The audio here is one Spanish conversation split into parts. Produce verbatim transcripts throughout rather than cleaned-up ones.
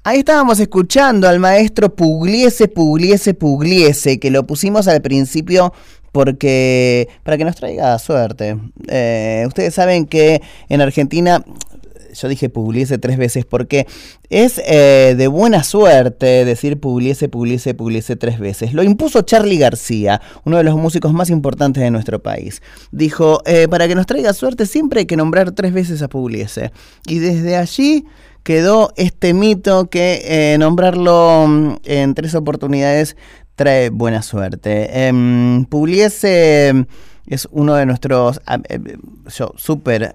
Ahí estábamos escuchando al maestro Pugliese, Pugliese, Pugliese, que lo pusimos al principio porque para que nos traiga suerte. Eh, ustedes saben que en Argentina, yo dije Pugliese tres veces porque es eh, de buena suerte decir Pugliese, Pugliese, Pugliese tres veces. Lo impuso Charly García, uno de los músicos más importantes de nuestro país. Dijo, eh, para que nos traiga suerte siempre hay que nombrar tres veces a Pugliese. Y desde allí quedó este mito que eh, nombrarlo en tres oportunidades trae buena suerte. Eh, Pugliese es uno de nuestros... Eh, yo súper...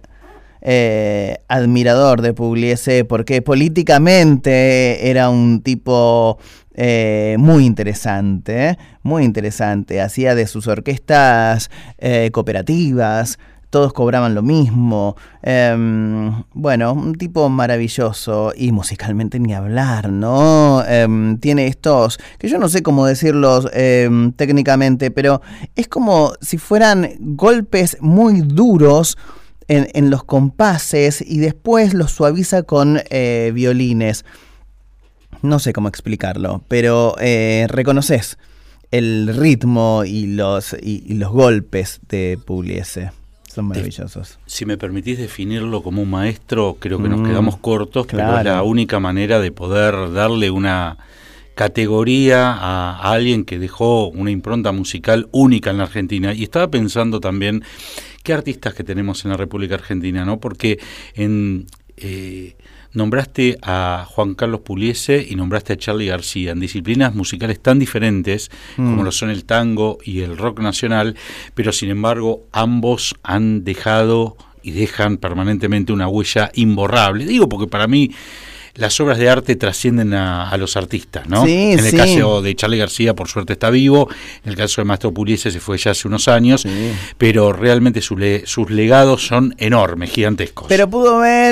Eh, admirador de Pugliese porque políticamente era un tipo eh, muy interesante, ¿eh? muy interesante. Hacía de sus orquestas eh, cooperativas, todos cobraban lo mismo. Eh, bueno, un tipo maravilloso y musicalmente ni hablar, ¿no? Eh, tiene estos, que yo no sé cómo decirlos eh, técnicamente, pero es como si fueran golpes muy duros En, en los compases y después los suaviza con eh, violines. No sé cómo explicarlo, pero eh, reconoces el ritmo y los, y, y los golpes de Pugliese. Son maravillosos. Si me permitís definirlo como un maestro, creo que mm, nos quedamos cortos, claro. Pero es la única manera de poder darle una categoría a, a alguien que dejó una impronta musical única en la Argentina. Y estaba pensando también qué artistas que tenemos en la República Argentina, ¿no? Porque en, eh, nombraste a Juan Carlos Pugliese y nombraste a Charly García en disciplinas musicales tan diferentes mm. como lo son el tango y el rock nacional, pero sin embargo ambos han dejado y dejan permanentemente una huella imborrable. Digo porque para mí las obras de arte trascienden a, a los artistas, ¿no? Sí, en el sí. caso de Charly García, por suerte está vivo. En el caso de Maestro Pugliese se fue ya hace unos años, sí. Pero realmente su le, sus legados son enormes, gigantescos. Pero pudo ver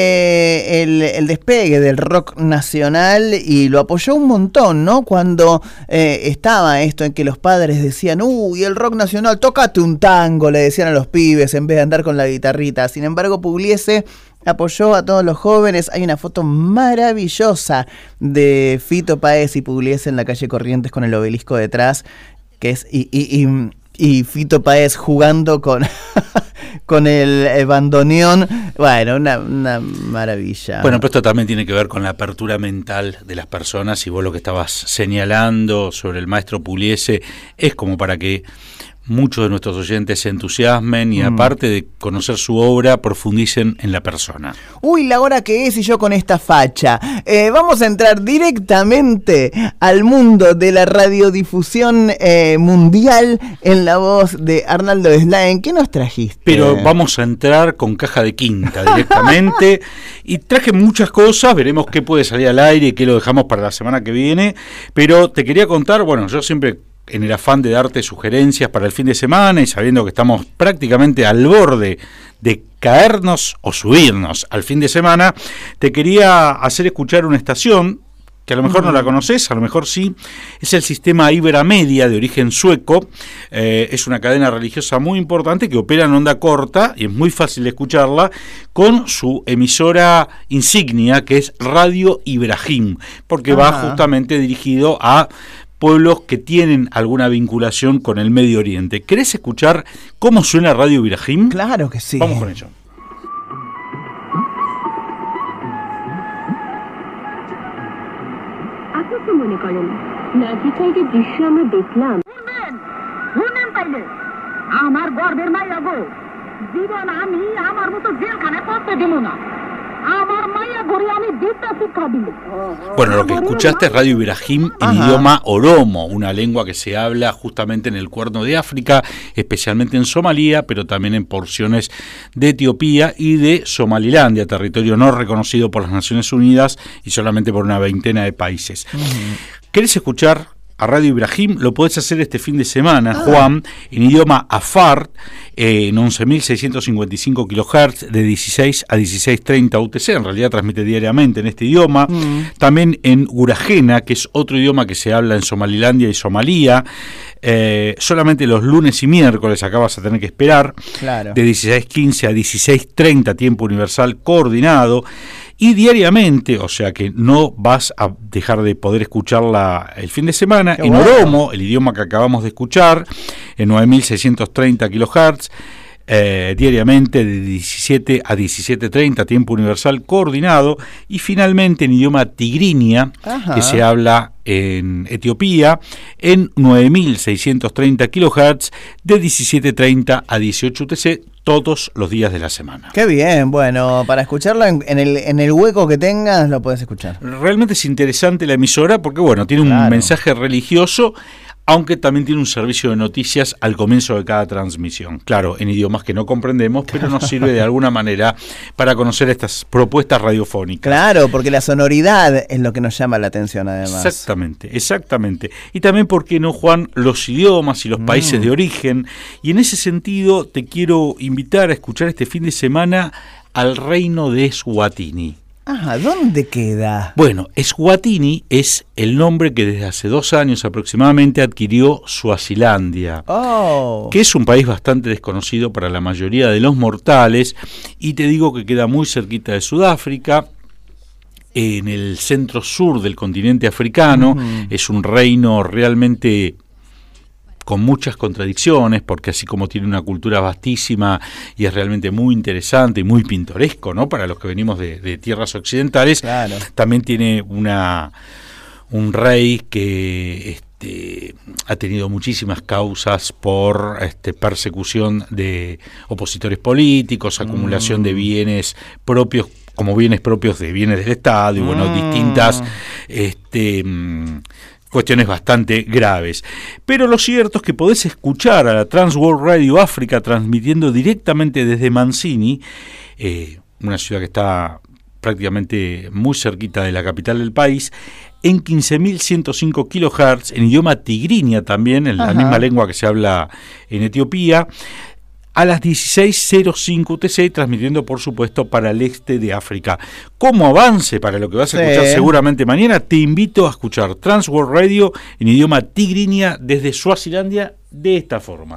eh, el, el despegue del rock nacional y lo apoyó un montón, ¿no? Cuando eh, estaba esto en que los padres decían, uy, el rock nacional, tócate un tango, le decían a los pibes en vez de andar con la guitarrita. Sin embargo, Pugliese apoyó a todos los jóvenes. Hay una foto maravillosa de Fito Páez y Pugliese en la calle Corrientes con el obelisco detrás, que es y, y, y, y Fito Páez jugando con con el bandoneón. Bueno, una, una maravilla. Bueno, pero esto también tiene que ver con la apertura mental de las personas, y vos lo que estabas señalando sobre el maestro Pugliese es como para que muchos de nuestros oyentes se entusiasmen y mm. aparte de conocer su obra, profundicen en la persona. Uy, la hora que es y yo con esta facha. Eh, vamos a entrar directamente al mundo de la radiodifusión eh, mundial en la voz de Arnaldo Slaen. ¿Qué nos trajiste? Pero vamos a entrar con caja de quinta directamente y traje muchas cosas, veremos qué puede salir al aire y qué lo dejamos para la semana que viene, pero te quería contar, bueno, yo siempre en el afán de darte sugerencias para el fin de semana y sabiendo que estamos prácticamente al borde de caernos o subirnos al fin de semana, te quería hacer escuchar una estación que a lo mejor uh-huh. no la conoces, a lo mejor sí. Es el sistema Ibermedia, de origen sueco. Eh, es una cadena religiosa muy importante que opera en onda corta y es muy fácil de escucharla, con su emisora insignia, que es Radio Ibrahim, porque uh-huh. va justamente dirigido a pueblos que tienen alguna vinculación con el Medio Oriente. ¿Querés escuchar cómo suena Radio Ibrahim? Claro que sí. Vamos con ello. আপনি কি মনে করেন নাচিটাই যে দৃশ্য আমরা দেখলাম শুনেন তাইলে আমার গর্বের মাইয়া গো জীবন আমি আমার মতো জেলখানায় পড়তে দিব না। Bueno, lo que escuchaste es Radio Ibrahim en Ajá. idioma oromo, una lengua que se habla justamente en el Cuerno de África, especialmente en Somalia, pero también en porciones de Etiopía y de Somalilandia, territorio no reconocido por las Naciones Unidas y solamente por una veintena de países. Uh-huh. ¿Querés escuchar a Radio Ibrahim? Lo podés hacer este fin de semana, ah. Juan, en idioma afar, eh, en once mil seiscientos cincuenta y cinco kilohertz, de dieciséis a dieciséis treinta U T C, en realidad transmite diariamente en este idioma, mm. también en Urajena, que es otro idioma que se habla en Somalilandia y Somalía, eh, solamente los lunes y miércoles, acá vas a tener que esperar, claro. de dieciséis quince a dieciséis treinta, tiempo universal coordinado, y diariamente, o sea que no vas a dejar de poder escucharla el fin de semana. Qué en bueno. Oromo, el idioma que acabamos de escuchar, en nueve mil seiscientos treinta kilohertz, Eh, diariamente de diecisiete a diecisiete treinta, tiempo universal coordinado, y finalmente en idioma tigrinia, Ajá. que se habla en Etiopía, en nueve mil seiscientos treinta kilohertz de diecisiete treinta a dieciocho U T C todos los días de la semana. Qué bien, bueno, para escucharlo en, en, el, en el hueco que tengas lo puedes escuchar. Realmente es interesante la emisora porque, bueno, tiene un claro. mensaje religioso, aunque también tiene un servicio de noticias al comienzo de cada transmisión. Claro, en idiomas que no comprendemos, pero nos sirve de alguna manera para conocer estas propuestas radiofónicas. Claro, porque la sonoridad es lo que nos llama la atención además. Exactamente, exactamente. Y también, ¿por qué no, Juan? Los idiomas y los mm. países de origen. Y en ese sentido te quiero invitar a escuchar este fin de semana al reino de Eswatini. Ajá, ¿dónde queda? Bueno, Eswatini es el nombre que desde hace dos años aproximadamente adquirió Suazilandia, oh. que es un país bastante desconocido para la mayoría de los mortales, y te digo que queda muy cerquita de Sudáfrica, en el centro sur del continente africano. Mm. Es un reino realmente con muchas contradicciones, porque así como tiene una cultura vastísima y es realmente muy interesante y muy pintoresco, ¿no?, para los que venimos de, de tierras occidentales, claro. también tiene una un rey que este, ha tenido muchísimas causas por este, persecución de opositores políticos, acumulación mm. de bienes propios como bienes propios de bienes del Estado y bueno, mm. distintas este cuestiones bastante graves. Pero lo cierto es que podés escuchar a la Trans World Radio África transmitiendo directamente desde Mancini, eh, una ciudad que está prácticamente muy cerquita de la capital del país, en quince mil ciento cinco kilohertz, en idioma tigrinia también, en Ajá. la misma lengua que se habla en Etiopía, a las dieciséis cero cinco U T C, transmitiendo por supuesto para el este de África. Como avance para lo que vas a sí. escuchar seguramente mañana, te invito a escuchar Trans World Radio en idioma tigrinia desde Suazilandia de esta forma.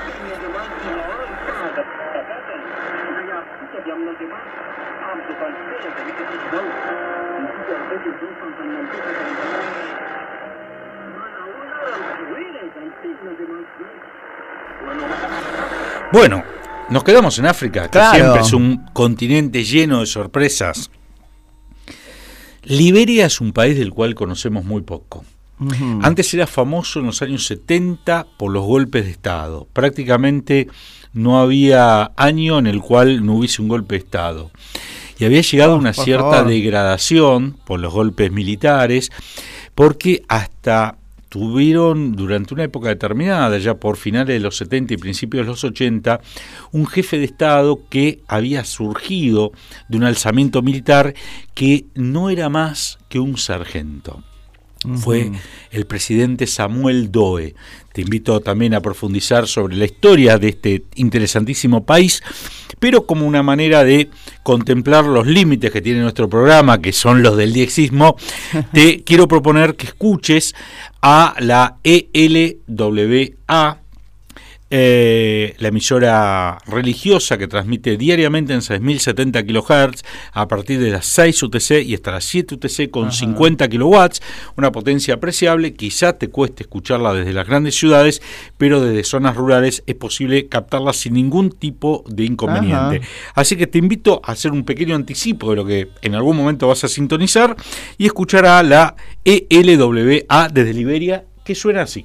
Bueno, nos quedamos en África, que claro. siempre es un continente lleno de sorpresas. Liberia es un país del cual conocemos muy poco. Uh-huh. Antes era famoso en los años setenta por los golpes de Estado. Prácticamente no había año en el cual no hubiese un golpe de Estado. Y había llegado a oh, una cierta favor. degradación por los golpes militares, porque hasta tuvieron durante una época determinada, ya por finales de los setenta y principios de los ochenta, un jefe de Estado que había surgido de un alzamiento militar que no era más que un sargento. Uh-huh. Fue el presidente Samuel Doe. Te invito también a profundizar sobre la historia de este interesantísimo país, pero como una manera de contemplar los límites que tiene nuestro programa, que son los del diexismo, te quiero proponer que escuches a la E L W A, eh, la emisora religiosa que transmite diariamente en seis mil setenta kilohertz a partir de las seis U T C y hasta las siete U T C con Ajá. cincuenta kilowatts, una potencia apreciable. Quizá te cueste escucharla desde las grandes ciudades, pero desde zonas rurales es posible captarla sin ningún tipo de inconveniente. Ajá. Así que te invito a hacer un pequeño anticipo de lo que en algún momento vas a sintonizar y escuchar a la E L W A desde Liberia, que suena así.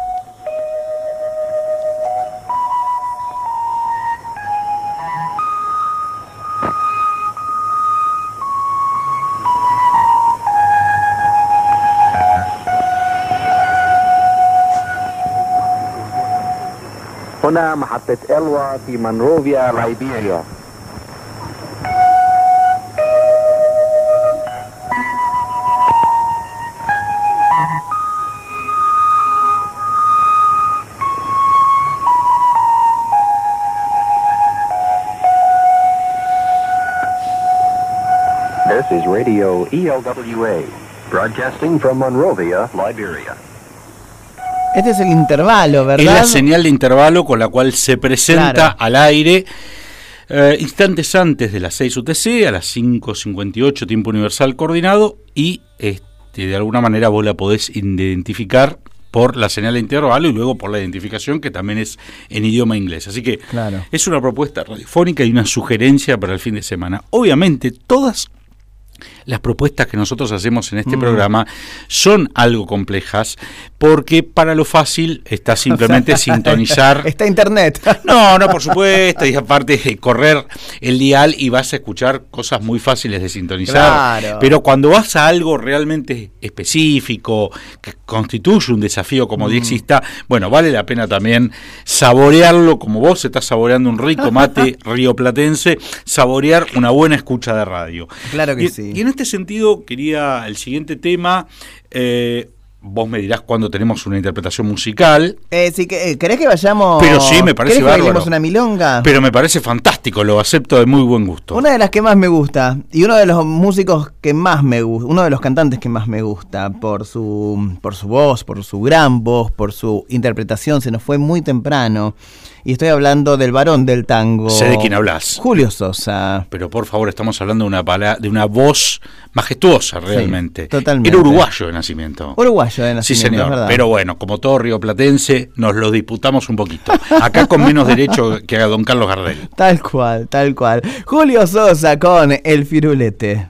هنا محطة إلوا في مونروفيا ليبيريا. This is Radio E L W A, broadcasting from Monrovia, Liberia. Este es el intervalo, ¿verdad? Es la señal de intervalo con la cual se presenta claro. al aire eh, instantes antes de las seis U T C, a las cinco cincuenta y ocho tiempo universal coordinado, y este, de alguna manera vos la podés identificar por la señal de intervalo y luego por la identificación, que también es en idioma inglés. Así que claro, es una propuesta radiofónica y una sugerencia para el fin de semana. Obviamente, todas las propuestas que nosotros hacemos en este mm. programa son algo complejas, porque para lo fácil está simplemente sintonizar. Está internet. No, no, por supuesto, y aparte de correr el dial y vas a escuchar cosas muy fáciles de sintonizar. Claro. Pero cuando vas a algo realmente específico, que constituye un desafío como mm. diexista, bueno, vale la pena también saborearlo, como vos estás saboreando un rico mate rioplatense, saborear una buena escucha de radio. Claro que y, sí. Y en este sentido quería el siguiente tema, eh, vos me dirás cuándo tenemos una interpretación musical. Eh, sí, que, ¿querés que vayamos? Pero sí, me parece ¿querés bárbaro. que bailemos una milonga? Pero me parece fantástico, lo acepto de muy buen gusto. Una de las que más me gusta, y uno de los músicos que más me gusta, uno de los cantantes que más me gusta, por su, por su voz, por su gran voz, por su interpretación, se nos fue muy temprano. Y estoy hablando del varón del tango. Sé de quién hablas. Julio Sosa. Pero por favor, estamos hablando de una pala- de una voz majestuosa realmente. Sí, totalmente. Era uruguayo de nacimiento. Uruguayo de nacimiento, sí, señor. es verdad. Pero bueno, como todo rioplatense, nos lo disputamos un poquito. Acá con menos derecho que a don Carlos Gardel. Tal cual, tal cual. Julio Sosa con El Firulete.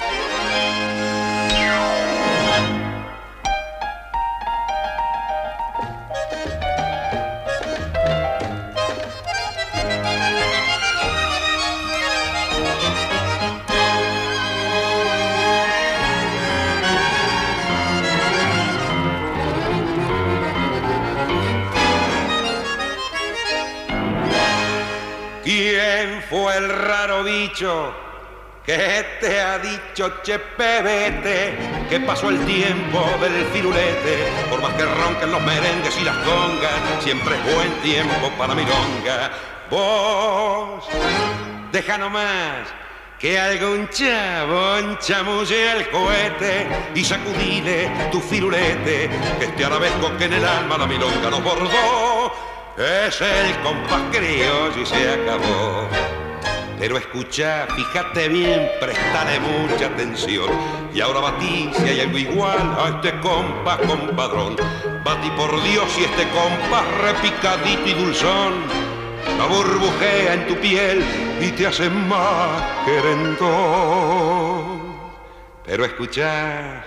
¿Quién fue el raro bicho que te ha dicho, che pebete, que pasó el tiempo del firulete? Por más que ronquen los merengues y las congas, siempre es buen tiempo para milonga. Vos, deja nomás que algún chabón chamulle el cohete y sacudile tu firulete, que este arabesco que en el alma la milonga nos bordó es el compás criollo y se acabó. Pero escucha, fíjate bien, prestale mucha atención. Y ahora batí si hay algo igual a este compás compadrón. Batí por Dios y este compás repicadito y dulzón la burbujea en tu piel y te hace más querendón. Pero escucha,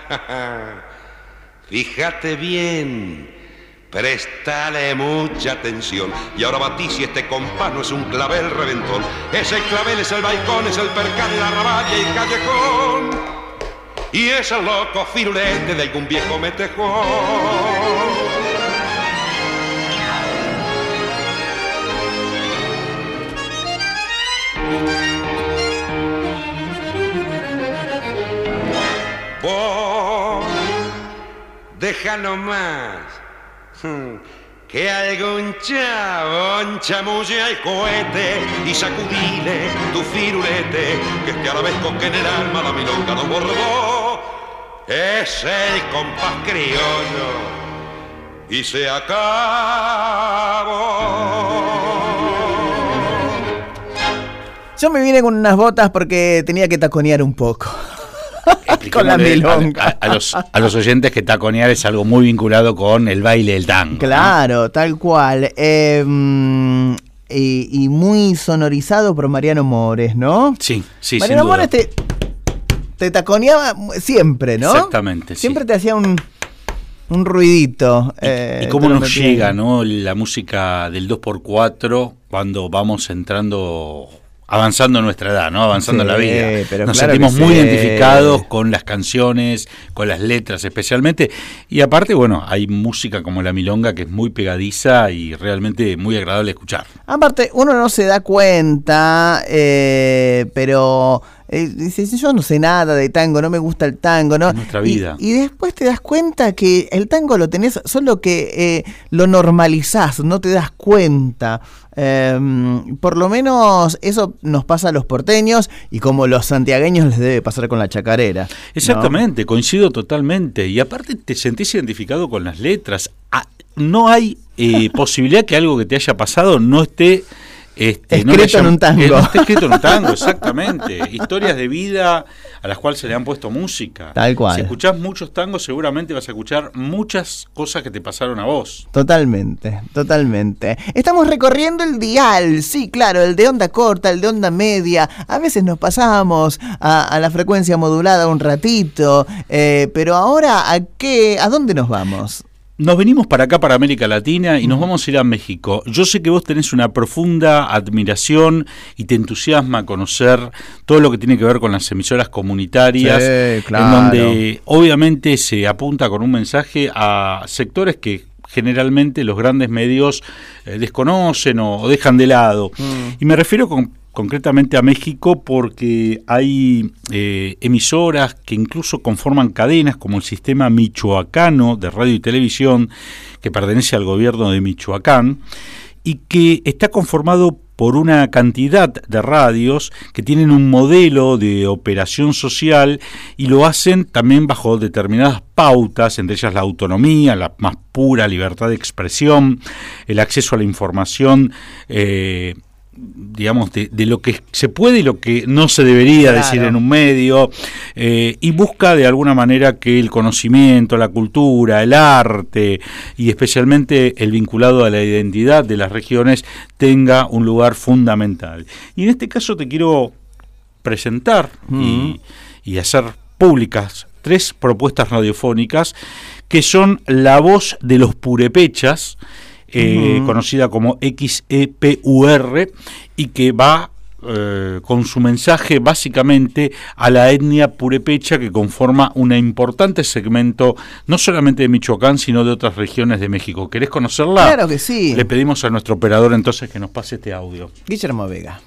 fíjate bien, préstale mucha atención. Y ahora batí si este compás no es un clavel reventón. Ese clavel es el balcón, es el percal, la raballa y el callejón. Y es el loco firulete de algún viejo metejón. Vos, deja nomás que algún chabón chamulle al cohete y sacudile tu firulete, que este arabesco que en el alma la milonga nos bordó es el compás criollo y se acabó. Yo me vine con unas botas porque tenía que taconear un poco. Con la milonga. A, a, a, los, a los oyentes que taconear es algo muy vinculado con el baile del tango. Claro, ¿no? Tal cual. Eh, y, y muy sonorizado por Mariano Mores, ¿no? Sí, sí, Mariano sin duda. Mores te, te taconeaba siempre, ¿no? Exactamente, siempre sí. te hacía un, un ruidito. Y, eh, y cómo te lo nos metía. llega, ¿no? La música del dos por cuatro cuando vamos entrando, avanzando en nuestra edad, ¿no? Avanzando Sí, en la vida. pero Nos claro sentimos que muy sí. identificados con las canciones, con las letras especialmente. Y aparte, bueno, hay música como la milonga que es muy pegadiza y realmente muy agradable escuchar. Aparte, uno no se da cuenta, eh, pero eh, dice, yo no sé nada de tango, no me gusta el tango, ¿no? Es nuestra vida. Y, y después te das cuenta que el tango lo tenés, solo que eh, lo normalizás, no te das cuenta. Eh, por lo menos eso nos pasa a los porteños y como los santiagueños les debe pasar con la chacarera, ¿no? Exactamente, coincido totalmente. Y aparte te sentís identificado con las letras. Ah, no hay eh, posibilidad que algo que te haya pasado no esté Este, escrito no llama, en un tango. Eh, no está escrito en un tango, exactamente. Historias de vida a las cuales se le han puesto música. Tal cual. Si escuchás muchos tangos, seguramente vas a escuchar muchas cosas que te pasaron a vos. Totalmente, totalmente. Estamos recorriendo el dial, sí, claro, el de onda corta, el de onda media. A veces nos pasamos a, a la frecuencia modulada un ratito, eh, pero ahora, ¿a qué? ¿A dónde nos vamos? Nos venimos para acá, para América Latina, y nos vamos a ir a México. Yo sé que vos tenés una profunda admiración y te entusiasma conocer todo lo que tiene que ver con las emisoras comunitarias, sí, claro. En donde obviamente se apunta con un mensaje a sectores que generalmente los grandes medios eh, desconocen o, o dejan de lado. Mm. Y me refiero con... concretamente a México, porque hay eh, emisoras que incluso conforman cadenas como el Sistema Michoacano de Radio y Televisión, que pertenece al gobierno de Michoacán, y que está conformado por una cantidad de radios que tienen un modelo de operación social y lo hacen también bajo determinadas pautas, entre ellas la autonomía, la más pura libertad de expresión, el acceso a la información, eh, digamos, de, de lo que se puede y lo que no se debería claro. decir en un medio, eh, y busca de alguna manera que el conocimiento, la cultura, el arte y especialmente el vinculado a la identidad de las regiones tenga un lugar fundamental. Y en este caso te quiero presentar mm. y, y hacer públicas tres propuestas radiofónicas que son La Voz de los Purépechas, Eh, uh-huh. conocida como X E P U R, y que va eh, con su mensaje básicamente a la etnia purépecha que conforma un importante segmento no solamente de Michoacán sino de otras regiones de México. ¿Querés conocerla? Claro que sí. Le pedimos a nuestro operador entonces que nos pase este audio. Guillermo Vega.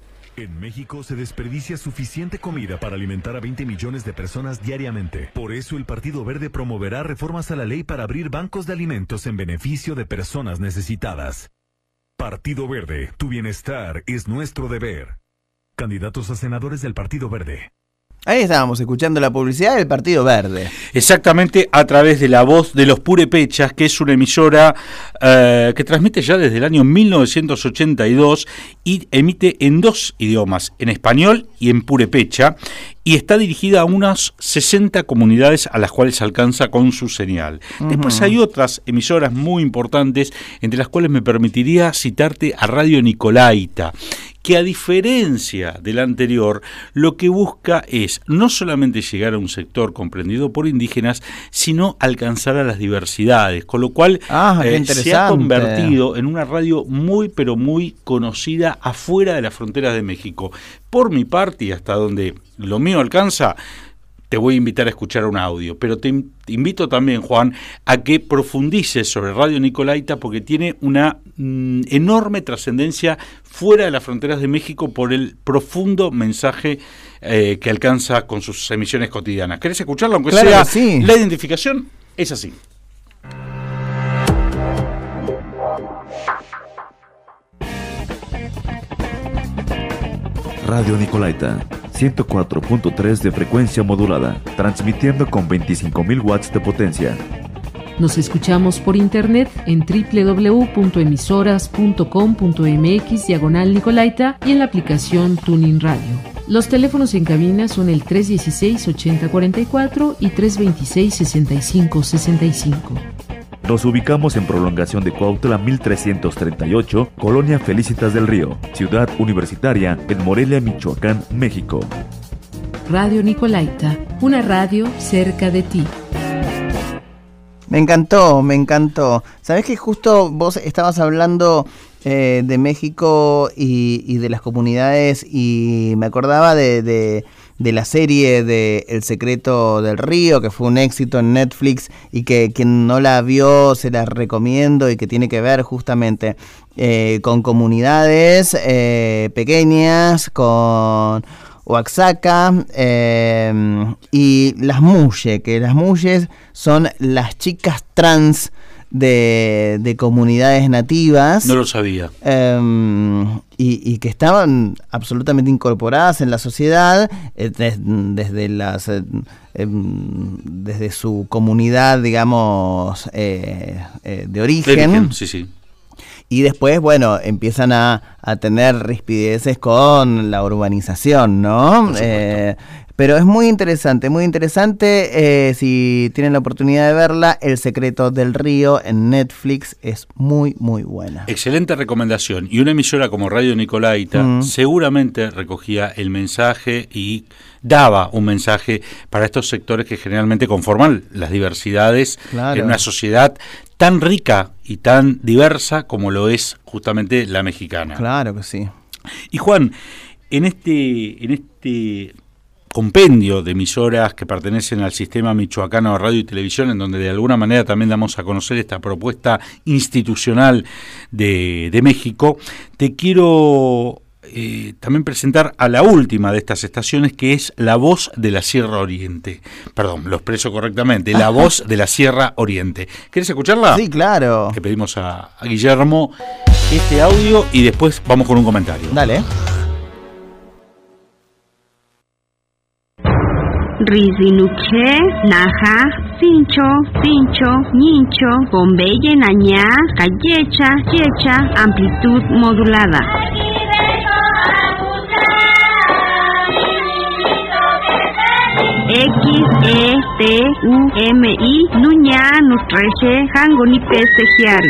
En México se desperdicia suficiente comida para alimentar a veinte millones de personas diariamente. Por eso el Partido Verde promoverá reformas a la ley para abrir bancos de alimentos en beneficio de personas necesitadas. Partido Verde, tu bienestar es nuestro deber. Candidatos a senadores del Partido Verde. Ahí estábamos escuchando la publicidad del Partido Verde. Exactamente, a través de La Voz de los Purépechas, que es una emisora eh, que transmite ya desde el año mil novecientos ochenta y dos y emite en dos idiomas, en español y en purépecha, y está dirigida a unas sesenta comunidades a las cuales alcanza con su señal. Uh-huh. Después hay otras emisoras muy importantes, entre las cuales me permitiría citarte a Radio Nicolaita, que a diferencia del anterior, lo que busca es no solamente llegar a un sector comprendido por indígenas, sino alcanzar a las diversidades, con lo cual ah, eh, se ha convertido en una radio muy, pero muy conocida afuera de las fronteras de México. Por mi parte, y hasta donde lo mío alcanza, te voy a invitar a escuchar un audio, pero te invito también, Juan, a que profundices sobre Radio Nicolaita porque tiene una mm, enorme trascendencia fuera de las fronteras de México por el profundo mensaje eh, que alcanza con sus emisiones cotidianas. ¿Querés escucharlo? Aunque claro sea sí. La identificación es así. Radio Nicolaita, ciento cuatro punto tres de frecuencia modulada, transmitiendo con veinticinco mil watts de potencia. Nos escuchamos por internet en doble u doble u doble u punto emisoras punto com punto m x diagonal Nicolaita y en la aplicación TuneIn Radio. Los teléfonos en cabina son el tres uno seis, ocho cero cuatro cuatro y tres dos seis, seis cinco seis cinco. Nos ubicamos en prolongación de Cuautla mil trescientos treinta y ocho, Colonia Felicitas del Río, Ciudad Universitaria, en Morelia, Michoacán, México. Radio Nicolaita, una radio cerca de ti. Me encantó, me encantó. ¿Sabés que justo vos estabas hablando eh, de México y, y de las comunidades y me acordaba de... de de la serie de El Secreto del Río, que fue un éxito en Netflix y que quien no la vio se la recomiendo y que tiene que ver justamente eh, con comunidades eh, pequeñas, con Oaxaca eh, y las Muye, que las Muyes son las chicas trans de, de comunidades nativas. No lo sabía. Eh, y, y que estaban absolutamente incorporadas en la sociedad eh, des, desde las eh, eh, desde su comunidad, digamos, eh, eh, de origen. De origen, sí, sí. y después, bueno, empiezan a, a tener rispideces con la urbanización, ¿no? Eh, pero es muy interesante, muy interesante. Eh, si tienen la oportunidad de verla, El secreto del río en Netflix es muy, muy buena. Excelente recomendación. Y una emisora como Radio Nicolaita mm. seguramente recogía el mensaje y daba un mensaje para estos sectores que generalmente conforman las diversidades claro. en una sociedad tan rica y tan diversa como lo es justamente la mexicana. Claro que sí. Y Juan, en este, en este compendio de emisoras que pertenecen al sistema michoacano de radio y televisión, en donde de alguna manera también damos a conocer esta propuesta institucional de, de México, te quiero eh, también presentar a la última de estas estaciones, que es La Voz de la Sierra Oriente. Perdón, lo expreso correctamente, La Voz de la Sierra Oriente. ¿Querés escucharla? Sí, claro. Le pedimos a, a Guillermo este audio y después vamos con un comentario. Dale. Rizinuche, Naja, Sincho, Sincho, Nincho, Bombeye, Nañá, Callecha, Yecha, amplitud modulada. X, E, T, U, M, I, Nuña, Nutreche, Hangonipe, Sejiari.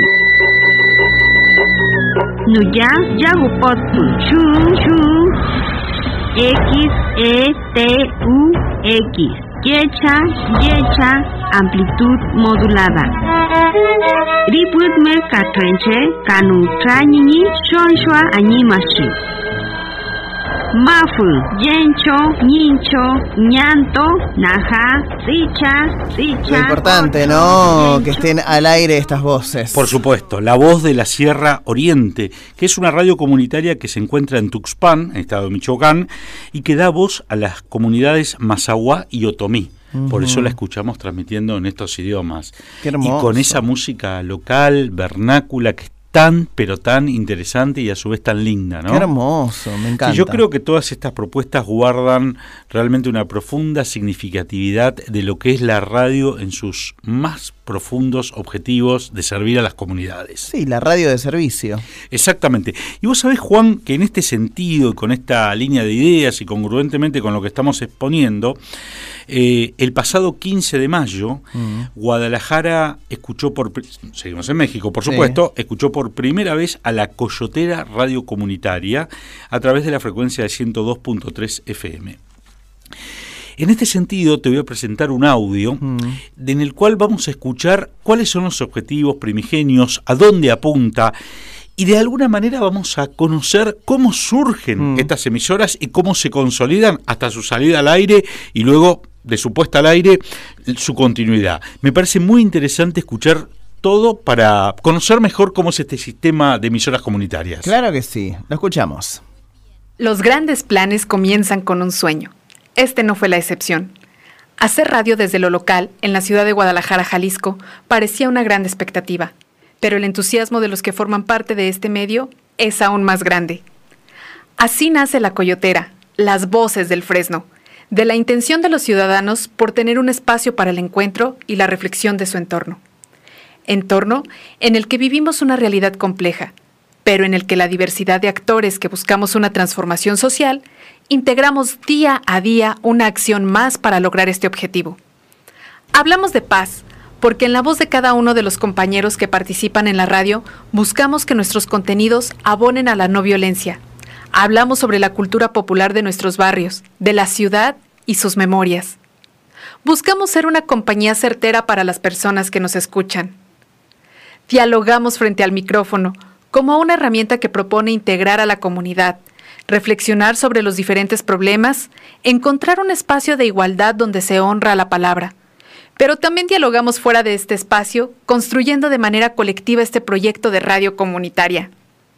Nuya, Yagupotu, Chu, Chu. X, E, T, U, X, Yecha, Yecha, amplitud modulada. Riputme Katrenche, Kanu Trañiñi, Shonshua, Añimashi. Mafu, Yencho, Nincho, Ñanto, Naja, Sicha, Sicha. Lo importante, ¿no? Que estén al aire estas voces. Por supuesto, La Voz de la Sierra Oriente, que es una radio comunitaria que se encuentra en Tuxpan, en estado de Michoacán, y que da voz a las comunidades Mazahua y Otomí. Uh-huh. Por eso la escuchamos transmitiendo en estos idiomas. Qué hermoso. Y con esa música local, vernácula, que tan, pero tan interesante y a su vez tan linda, ¿no? Qué hermoso, me encanta. Sí, yo creo que todas estas propuestas guardan realmente una profunda significatividad de lo que es la radio en sus más profundos objetivos de servir a las comunidades. Sí, la radio de servicio. Exactamente. Y vos sabés, Juan, que en este sentido, con esta línea de ideas y congruentemente con lo que estamos exponiendo, eh, el pasado quince de mayo, mm. Guadalajara escuchó por, seguimos en México, por supuesto, sí. escuchó por primera vez a la Coyotera Radio Comunitaria a través de la frecuencia de ciento dos punto tres F M. En este sentido, te voy a presentar un audio mm. en el cual vamos a escuchar cuáles son los objetivos primigenios, a dónde apunta, y de alguna manera vamos a conocer cómo surgen mm. estas emisoras y cómo se consolidan hasta su salida al aire y luego de su puesta al aire, su continuidad. Me parece muy interesante escuchar todo para conocer mejor cómo es este sistema de emisoras comunitarias. Claro que sí, lo escuchamos. Los grandes planes comienzan con un sueño. Este no fue la excepción. Hacer radio desde lo local, en la ciudad de Guadalajara, Jalisco, parecía una gran expectativa, pero el entusiasmo de los que forman parte de este medio es aún más grande. Así nace La Coyotera, las voces del Fresno, de la intención de los ciudadanos por tener un espacio para el encuentro y la reflexión de su entorno. Entorno en el que vivimos una realidad compleja, pero en el que la diversidad de actores que buscamos una transformación social, integramos día a día una acción más para lograr este objetivo. Hablamos de paz, porque en la voz de cada uno de los compañeros que participan en la radio, buscamos que nuestros contenidos abonen a la no violencia. Hablamos sobre la cultura popular de nuestros barrios, de la ciudad y sus memorias. Buscamos ser una compañía certera para las personas que nos escuchan. Dialogamos frente al micrófono, como una herramienta que propone integrar a la comunidad, reflexionar sobre los diferentes problemas, encontrar un espacio de igualdad donde se honra la palabra. Pero también dialogamos fuera de este espacio, construyendo de manera colectiva este proyecto de radio comunitaria.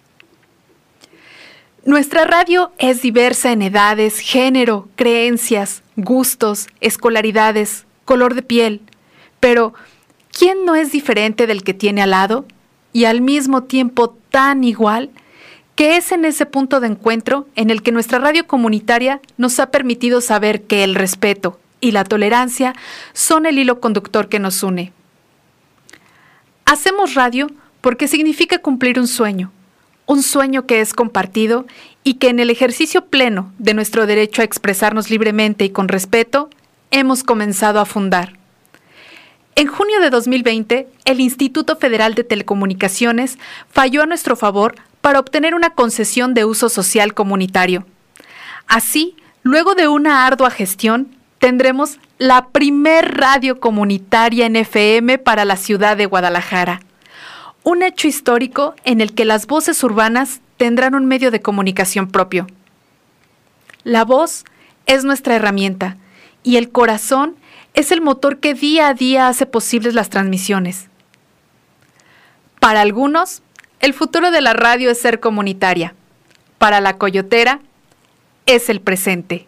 Nuestra radio es diversa en edades, género, creencias, gustos, escolaridades, color de piel. Pero, ¿quién no es diferente del que tiene al lado? Y al mismo tiempo tan igual, que es en ese punto de encuentro en el que nuestra radio comunitaria nos ha permitido saber que el respeto y la tolerancia son el hilo conductor que nos une. Hacemos radio porque significa cumplir un sueño, un sueño que es compartido y que en el ejercicio pleno de nuestro derecho a expresarnos libremente y con respeto, hemos comenzado a fundar. En junio de dos mil veinte, el Instituto Federal de Telecomunicaciones falló a nuestro favor para obtener una concesión de uso social comunitario. Así, luego de una ardua gestión, tendremos la primer radio comunitaria en F M para la ciudad de Guadalajara. Un hecho histórico en el que las voces urbanas tendrán un medio de comunicación propio. La voz es nuestra herramienta y el corazón es el motor que día a día hace posibles las transmisiones. Para algunos, el futuro de la radio es ser comunitaria. Para la coyotera, es el presente.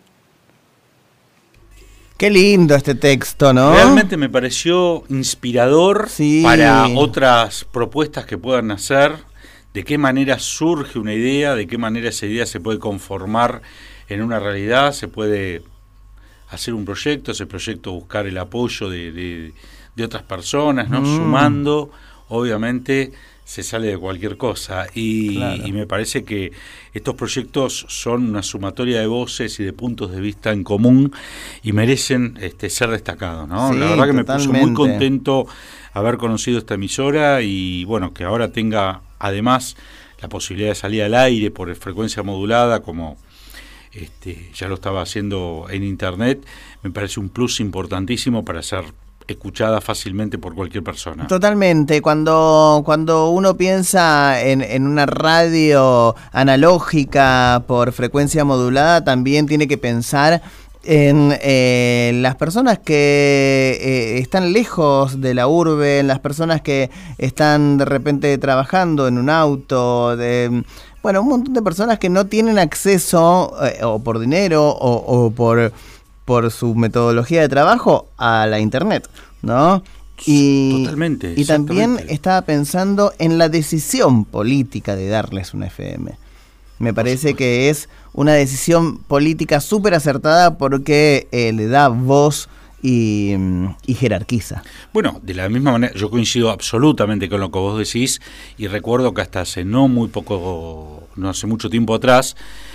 Qué lindo este texto, ¿no? Realmente me pareció inspirador sí. para otras propuestas que puedan hacer, de qué manera surge una idea, de qué manera esa idea se puede conformar en una realidad, se puede hacer un proyecto, ese proyecto buscar el apoyo de, de, de otras personas, ¿no? Mm. Sumando, obviamente se sale de cualquier cosa y, claro. y me parece que estos proyectos son una sumatoria de voces y de puntos de vista en común y merecen este, ser destacados, ¿no? Sí, la verdad que totalmente. Me puso muy contento haber conocido esta emisora y bueno, que ahora tenga además la posibilidad de salir al aire por frecuencia modulada como este, ya lo estaba haciendo en internet, me parece un plus importantísimo para ser escuchada fácilmente por cualquier persona. Totalmente, cuando, cuando uno piensa en, en una radio analógica por frecuencia modulada, también tiene que pensar en eh, las personas que eh, están lejos de la urbe, en las personas que están de repente trabajando en un auto, de, bueno, un montón de personas que no tienen acceso eh, o por dinero o, o por... por su metodología de trabajo a la internet, ¿no? Y, Totalmente. Y también estaba pensando en la decisión política de darles una F M. Me parece que es una decisión política súper acertada porque eh, le da voz y, y jerarquiza. Bueno, de la misma manera, yo coincido absolutamente con lo que vos decís y recuerdo que hasta hace no muy poco, no hace mucho tiempo atrás,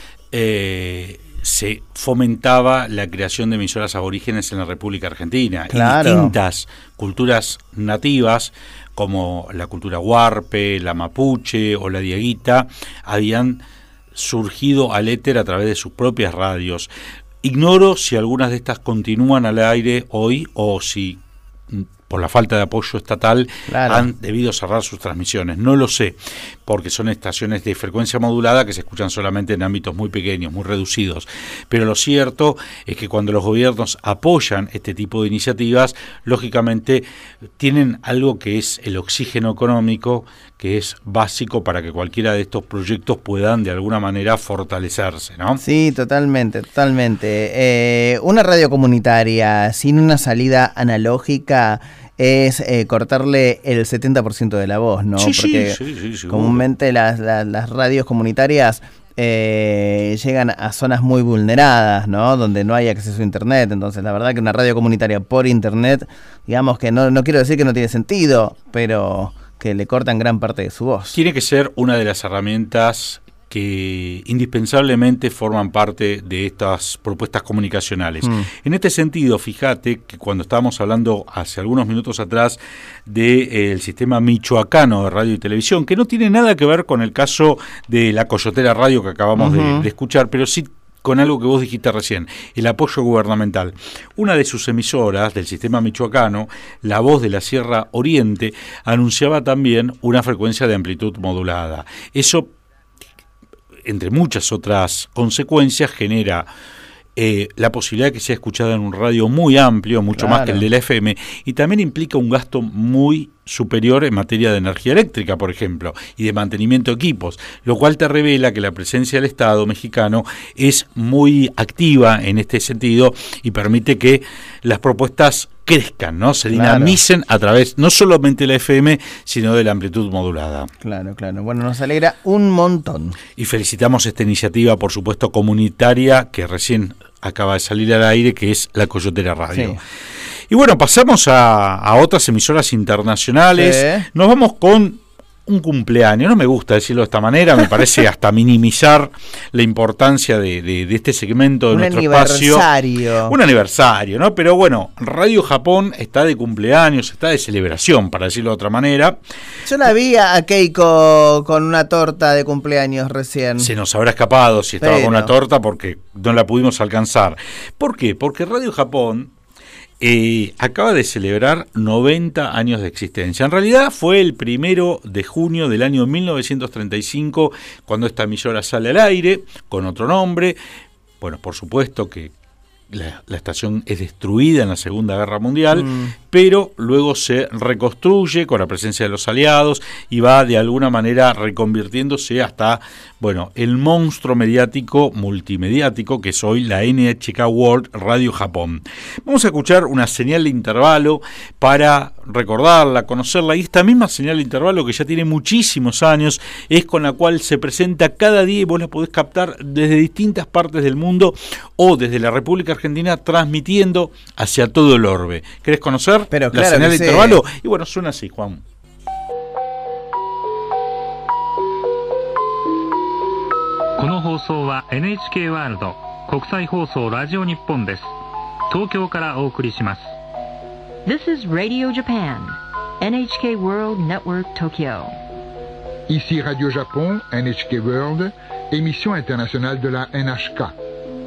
eh, se fomentaba la creación de emisoras aborígenes en la República Argentina. Claro. Y distintas culturas nativas, como la cultura huarpe, la mapuche o la dieguita, habían surgido al éter a través de sus propias radios. Ignoro si algunas de estas continúan al aire hoy o si por la falta de apoyo estatal claro. han debido cerrar sus transmisiones. No lo sé, porque son estaciones de frecuencia modulada que se escuchan solamente en ámbitos muy pequeños, muy reducidos. Pero lo cierto es que cuando los gobiernos apoyan este tipo de iniciativas, lógicamente tienen algo que es el oxígeno económico, que es básico para que cualquiera de estos proyectos puedan de alguna manera fortalecerse, ¿no? Sí, totalmente, totalmente. Eh, una radio comunitaria sin una salida analógica es eh, cortarle el setenta por ciento de la voz, ¿no? Sí, porque sí, sí, sí, comúnmente las, las, las radios comunitarias eh, llegan a zonas muy vulneradas, ¿no? Donde no hay acceso a internet. Entonces, la verdad que una radio comunitaria por internet, digamos que no, no quiero decir que no tiene sentido, pero que le cortan gran parte de su voz. Tiene que ser una de las herramientas que indispensablemente forman parte de estas propuestas comunicacionales. Mm. En este sentido, fíjate que cuando estábamos hablando hace algunos minutos atrás del eh, sistema michoacano de radio y televisión, que no tiene nada que ver con el caso de la Coyotera Radio que acabamos uh-huh. de, de escuchar, pero sí con algo que vos dijiste recién, el apoyo gubernamental. Una de sus emisoras del sistema michoacano, La Voz de la Sierra Oriente, anunciaba también una frecuencia de amplitud modulada. Eso, entre muchas otras consecuencias, genera eh, la posibilidad de que sea escuchada en un radio muy amplio, mucho claro. más que el de la F M, y también implica un gasto muy superior en materia de energía eléctrica, por ejemplo, y de mantenimiento de equipos, lo cual te revela que la presencia del Estado mexicano es muy activa en este sentido y permite que las propuestas crezcan, ¿no? Se dinamicen claro. a través no solamente de la F M, sino de la amplitud modulada. Claro, claro. Bueno, nos alegra un montón. Y felicitamos esta iniciativa, por supuesto, comunitaria, que recién acaba de salir al aire, que es la Coyotera Radio. Sí. Y bueno, pasamos a, a otras emisoras internacionales. Sí. Nos vamos con un cumpleaños, no me gusta decirlo de esta manera, me parece hasta minimizar la importancia de, de, de este segmento de un nuestro aniversario. espacio. Un aniversario, ¿no? Pero bueno, Radio Japón está de cumpleaños, está de celebración, para decirlo de otra manera. Yo la vi a Keiko con una torta de cumpleaños recién. Se nos habrá escapado si estaba Pero. con una torta porque no la pudimos alcanzar. ¿Por qué? Porque Radio Japón Eh, acaba de celebrar noventa años de existencia. En realidad fue el primero de junio del año mil novecientos treinta y cinco cuando esta emisora sale al aire con otro nombre. Bueno, por supuesto que la, la estación es destruida en la Segunda Guerra Mundial, mm. pero luego se reconstruye con la presencia de los aliados y va de alguna manera reconvirtiéndose hasta, bueno, el monstruo mediático, multimediático que es hoy la N H K World Radio Japón. Vamos a escuchar una señal de intervalo para recordarla, conocerla, y esta misma señal de intervalo que ya tiene muchísimos años es con la cual se presenta cada día y vos la podés captar desde distintas partes del mundo o desde la República Argentina transmitiendo hacia todo el orbe. ¿Querés conocer Pero la claro señal de sí. intervalo? Y bueno, suena así, Juan. この放送は エヌエイチケー ワールド国際放送ラジオ日本です。東京からお送りします。 This is Radio Japan, エヌエイチケー World Network Tokyo. Ici Radio Japon, N H K World, émission internationale de la N H K.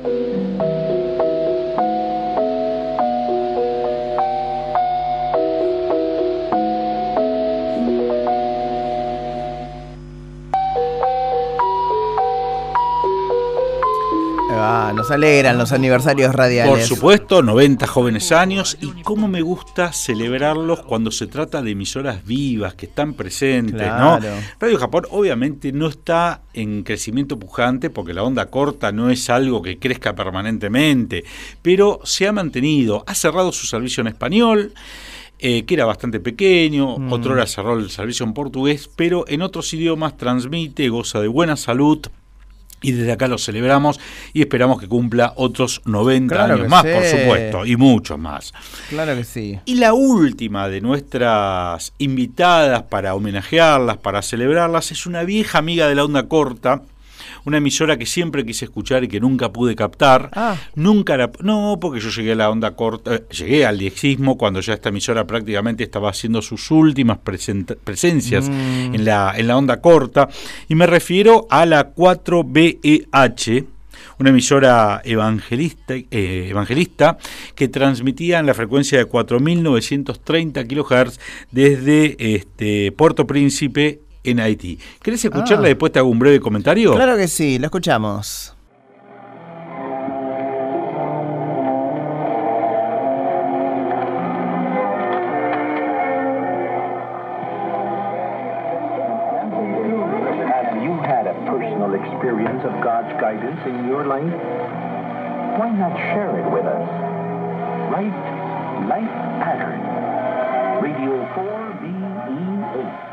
Ah, nos alegran los aniversarios radiales. Por supuesto, noventa jóvenes años, y cómo me gusta celebrarlos cuando se trata de emisoras vivas, que están presentes, claro. ¿no? Radio Japón obviamente no está en crecimiento pujante porque la onda corta no es algo que crezca permanentemente, pero se ha mantenido, ha cerrado su servicio en español, Eh, que era bastante pequeño, mm. otra hora cerró el servicio en portugués, pero en otros idiomas transmite, goza de buena salud. Y desde acá lo celebramos y esperamos que cumpla otros noventa claro años más, sí. por supuesto, y muchos más. Claro que sí. Y la última de nuestras invitadas para homenajearlas, para celebrarlas, es una vieja amiga de la onda corta, una emisora que siempre quise escuchar y que nunca pude captar. Ah. Nunca la, no, porque yo llegué a la onda corta, eh, llegué al diexismo cuando ya esta emisora prácticamente estaba haciendo sus últimas presenta, presencias mm. en la en la onda corta, y me refiero a la cuatro B E H, una emisora evangelista, eh, evangelista que transmitía en la frecuencia de cuatro mil novecientos treinta kilohertz desde este, Puerto Príncipe, en Haití. ¿Querés escucharla ah. y después te hago un breve comentario? Claro que sí, lo escuchamos. Have you had a personal experience of God's guidance in your life? Why not share it with us? Right Life Pattern. Radio four B E eight.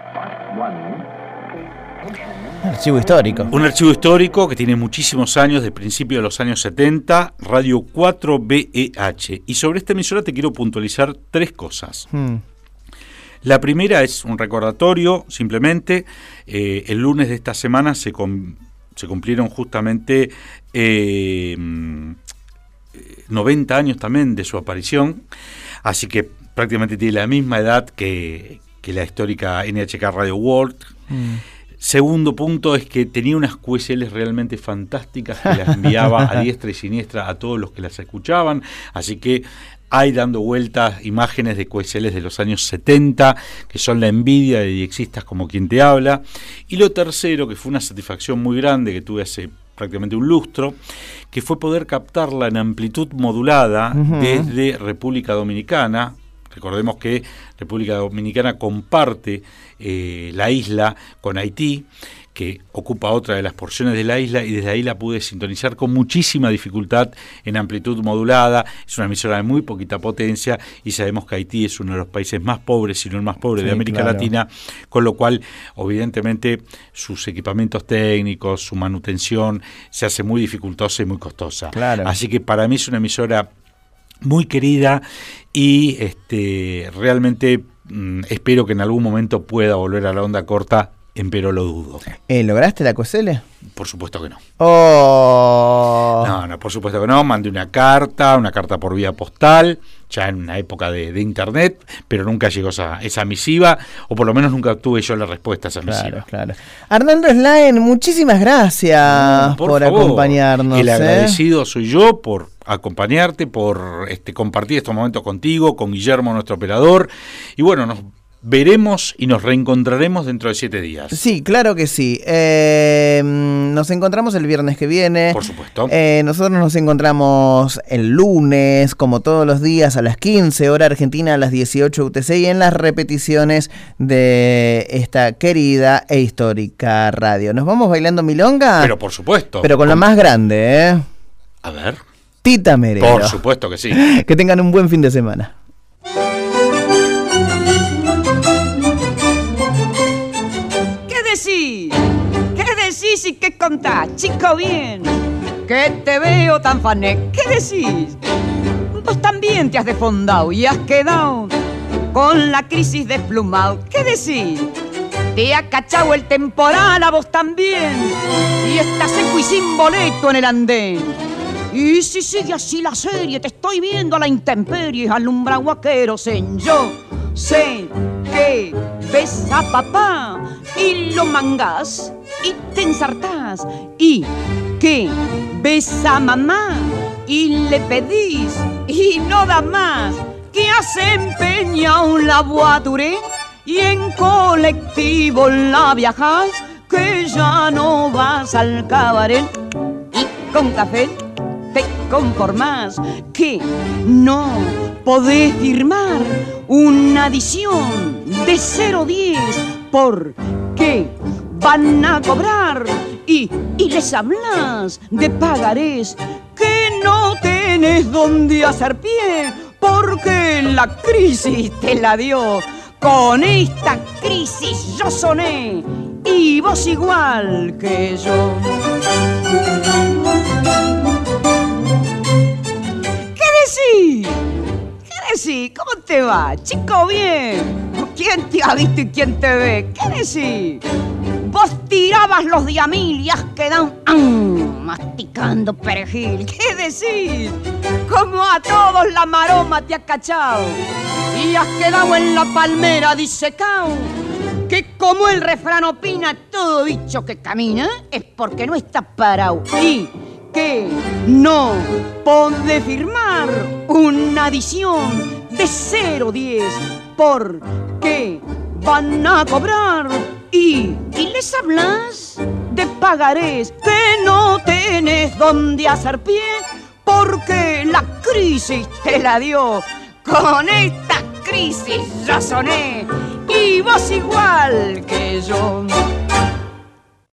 Un archivo histórico. Un archivo histórico que tiene muchísimos años, de principio de los años setenta, Radio cuatro B E H. Y sobre esta emisora te quiero puntualizar tres cosas. Hmm. La primera es un recordatorio, simplemente. Eh, el lunes de esta semana se, com- se cumplieron justamente eh, noventa años también de su aparición. Así que prácticamente tiene la misma edad que... que la histórica N H K Radio World. Mm. Segundo punto es que tenía unas Q S Ls realmente fantásticas que las enviaba a diestra y siniestra a todos los que las escuchaban, así que hay dando vueltas imágenes de Q S Ls de los años setenta, que son la envidia de diexistas como quien te habla. Y lo tercero, que fue una satisfacción muy grande que tuve hace prácticamente un lustro, que fue poder captarla en amplitud modulada uh-huh. desde República Dominicana. Recordemos que República Dominicana comparte eh, la isla con Haití, que ocupa otra de las porciones de la isla, y desde ahí la pude sintonizar con muchísima dificultad en amplitud modulada. Es una emisora de muy poquita potencia y sabemos que Haití es uno de los países más pobres, si no el más pobre sí, de América claro. Latina, con lo cual evidentemente sus equipamientos técnicos, su manutención se hace muy dificultosa y muy costosa. Claro. Así que para mí es una emisora muy querida y este realmente mm, espero que en algún momento pueda volver a la onda corta, pero lo dudo. Eh, ¿Lograste la Q S L? Por supuesto que no. Oh. No, no, por supuesto que no. Mandé una carta, una carta por vía postal, ya en una época de, de internet, pero nunca llegó esa, esa misiva, o por lo menos nunca obtuve yo la respuesta a esa Claro, misiva. claro. Arnaldo Slaen, muchísimas gracias No, por por favor. acompañarnos. El ¿eh? agradecido soy yo por acompañarte, por este compartir estos momentos contigo, con Guillermo, nuestro operador, y bueno, nos veremos y nos reencontraremos dentro de siete días. Sí, claro que sí. Eh, nos encontramos el viernes que viene. Por supuesto. Eh, nosotros nos encontramos el lunes, como todos los días, a las quince, hora argentina, a las dieciocho U T C, y en las repeticiones de esta querida e histórica radio. ¿Nos vamos bailando milonga? Pero por supuesto. Pero con la más grande, ¿eh? A ver. Tita Merelo. Por supuesto que sí. Que tengan un buen fin de semana. ¿Qué decís? ¿Qué decís y qué contás, chico bien? Que te veo tan fané. ¿Qué decís? Vos también te has desfondado y has quedado con la crisis desplumado. ¿Qué decís? Te ha cachado el temporal a vos también y estás seco y sin boleto en el andén. Y si sigue así la serie, te estoy viendo a la intemperie, alumbra guaqueros en yo sé que ves a papá y lo mangás y te ensartás y que ves a mamá y le pedís y no da más, que has empeñado la voiture y en colectivo la viajás, que ya no vas al cabaret y con café te conformás, que no podés firmar una adición de cero diez porque van a cobrar y, y les hablas de pagarés, que no tenés donde hacer pie porque la crisis te la dio. Con esta crisis yo soné y vos igual que yo. ¿Qué decís? ¿Qué decís? ¿Cómo te va? Chico, bien. ¿Quién te ha visto y quién te ve? ¿Qué decís? Vos tirabas los diamil y has quedado ¡am! Masticando perejil. ¿Qué decís? Como a todos la maroma te ha cachado y has quedado en la palmera disecao. Que como el refrán opina, todo bicho que camina es porque no está parado. Y que no podés firmar una adición de cero diez porque van a cobrar y, y les hablas de pagarés, que no tenés donde hacer pie porque la crisis te la dio. Con esta crisis ya soné y vos igual que yo.